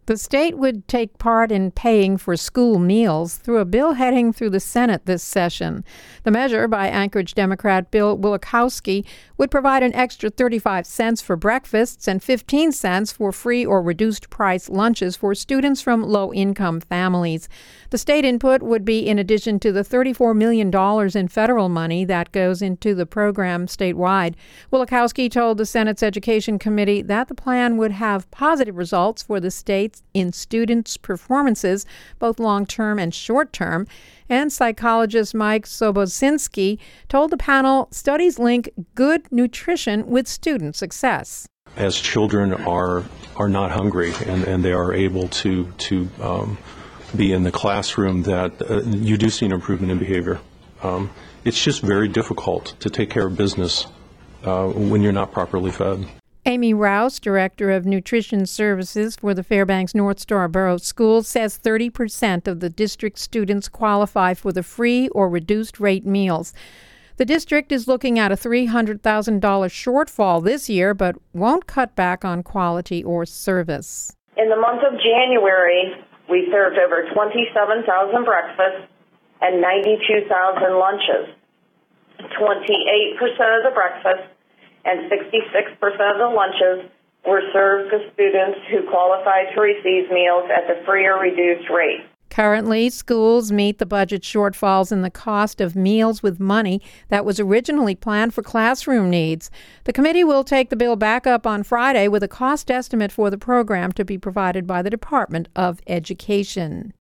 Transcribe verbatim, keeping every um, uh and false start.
The state would take part in paying for school meals through a bill heading through the Senate this session. The measure by Anchorage Democrat Bill Wielechowski would provide an extra thirty-five cents for breakfasts and fifteen cents for free or reduced price lunches for students from low-income families. The state input would be in addition to the thirty-four million dollars in federal money that goes into the program statewide. Wielechowski told the Senate's Education Committee that the plan would have positive results for the state in students' performances, both long-term and short-term. And psychologist Mike Sobocinski told the panel studies link good nutrition with student success. As children are are not hungry and, and they are able to, to um, be in the classroom, that uh, you do see an improvement in behavior. Um, it's just very difficult to take care of business uh, when you're not properly fed. Amy Rouse, Director of Nutrition Services for the Fairbanks North Star Borough Schools, says thirty percent of the district students qualify for the free or reduced rate meals. The district is looking at a three hundred thousand dollars shortfall this year, but won't cut back on quality or service. In the month of January, we served over twenty-seven thousand breakfasts and ninety-two thousand lunches. twenty-eight percent of the breakfasts and sixty-six percent of the lunches were served to students who qualified to receive meals at the free or reduced rate. Currently, schools meet the budget shortfalls in the cost of meals with money that was originally planned for classroom needs. The committee will take the bill back up on Friday with a cost estimate for the program to be provided by the Department of Education.